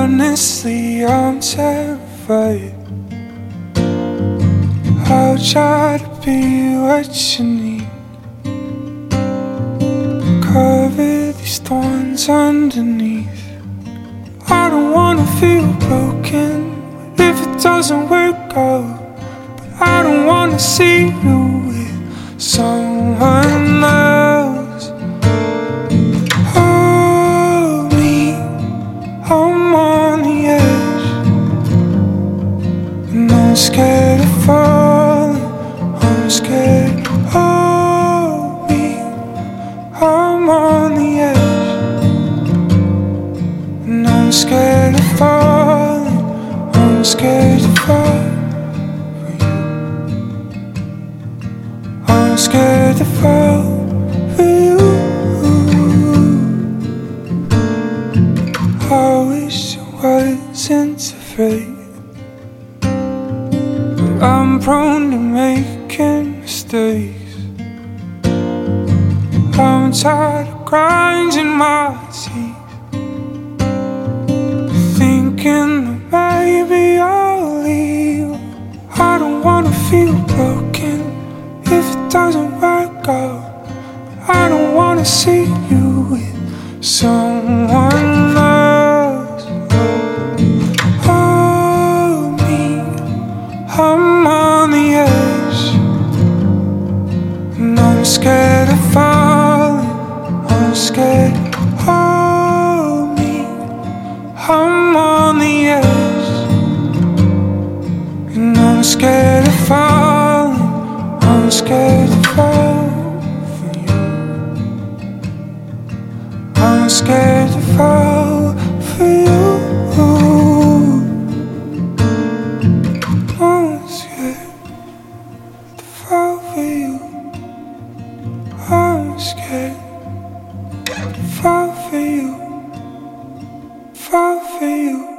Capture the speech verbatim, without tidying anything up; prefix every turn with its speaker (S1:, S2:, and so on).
S1: Honestly, I'm terrified. I'll try to be what you need. Cover these thorns underneath. I don't wanna feel broken if it doesn't work out, but I don't wanna see you with someone else. Hold me, I'm on the edge, and I'm scared of falling. I'm scared. Hold me, I'm on the edge, and I'm scared of falling. I'm scared to fall for you. I'm scared to fall for you. I wish I wasn't afraid, but I'm prone to making mistakes. I'm tired of grinding my teeth, thinking that maybe I'll leave. I don't wanna feel broken if it doesn't work out. I don't wanna see you with someone else. Hold me, I'm on the edge, and I'm scared of falling. I'm scared. Hold me, I'm on the edge, and I'm scared of falling. I'm scared to fall for you. I'm scared to fall for you. I'm scared to fall for you. I'm scared to fall for you. Fall for you.